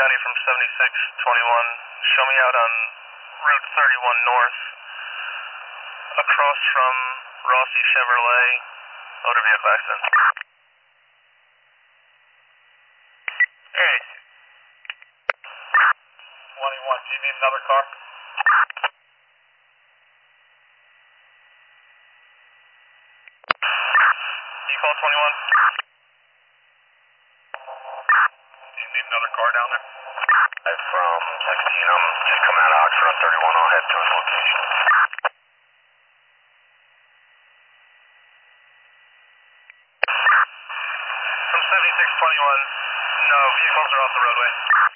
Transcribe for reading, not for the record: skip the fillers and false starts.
County from 7621. Show me out on Route 31 North, across from Rossi Chevrolet, motor vehicle accident. Hey. 21, do you need another car? You call 21? Do you need another car down there? I'm from 16, I'm just coming out of Oxford on 31, I'll head to his location. From 7621, no, vehicles are off the roadway.